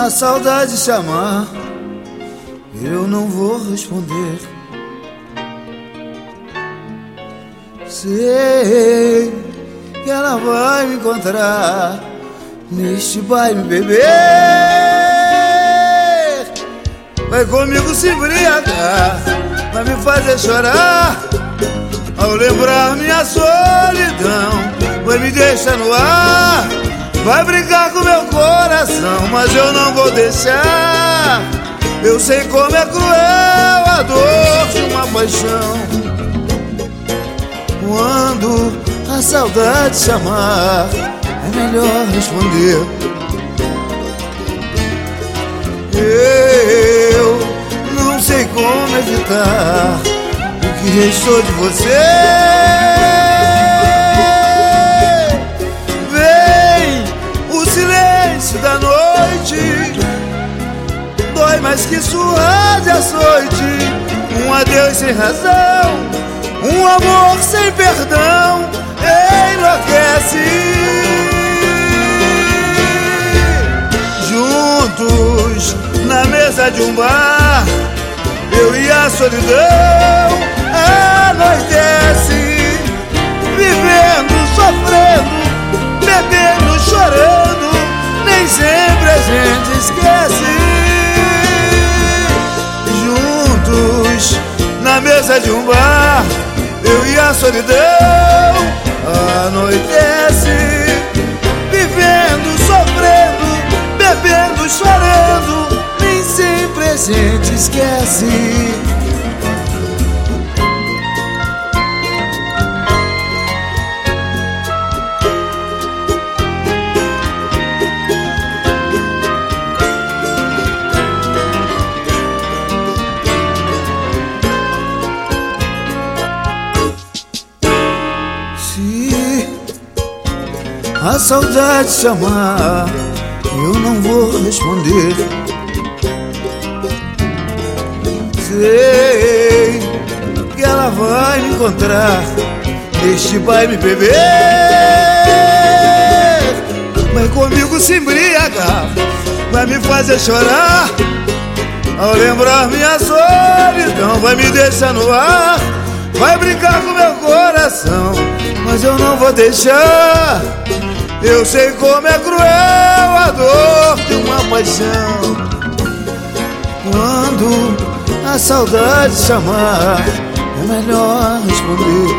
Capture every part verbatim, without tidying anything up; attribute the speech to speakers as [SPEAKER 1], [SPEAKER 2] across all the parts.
[SPEAKER 1] a saudade chamar, eu não vou responder. Sei que ela vai me encontrar neste baile beber, vai comigo se embriagar, vai me fazer chorar ao lembrar minha solidão, vai me deixar no ar, vai brincar com meu coração, mas eu não vou deixar. Eu sei como é cruel a dor de uma paixão. Quando a saudade chamar, é melhor responder. Eu não sei como evitar o que restou de você. Vem o silêncio da noite, dói mais que surra de açoite. Um adeus sem razão, um amor sem perdão, enlouquece. Juntos na mesa de um bar, eu e a solidão, anoitece. Vivendo, sofrendo, bebendo, chorando, nem sempre a gente esquece. Juntos na mesa de um bar, eu e a solidão, anoitece. Vivendo, sofrendo, bebendo, chorando, nem sempre a gente esquece. A saudade chamar, eu não vou responder. Sei que ela vai me encontrar neste baile beber, vai comigo se embriagar, vai me fazer chorar ao lembrar minha solidão, vai me deixar no ar, vai brincar com meu coração, mas eu não vou deixar. Eu sei como é cruel a dor de uma paixão. Quando a saudade chamar, é melhor responder.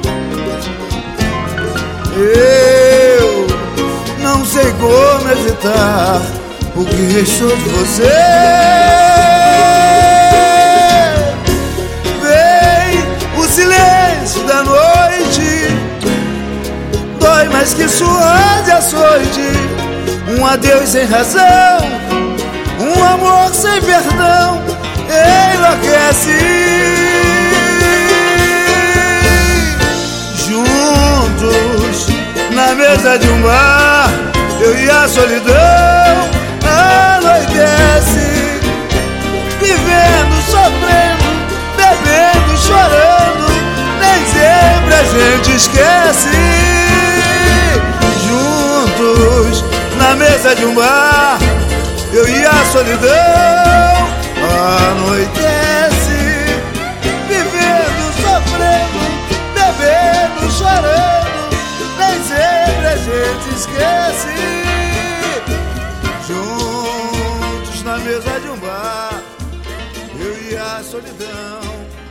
[SPEAKER 1] Eu não sei como evitar o que restou de você. Vem o silêncio da noite, dói mais que surra de açoite. Um adeus sem razão, um amor sem perdão, enlouquece. Juntos na mesa de um bar, eu e a solidão, anoitece. Vivendo, sofrendo, bebendo, chorando, nem sempre a gente esquece. Juntos na mesa de um bar, eu e a solidão, anoitece. Vivendo, sofrendo, bebendo, chorando, nem sempre a gente esquece. Juntos na mesa de um bar, eu e a solidão,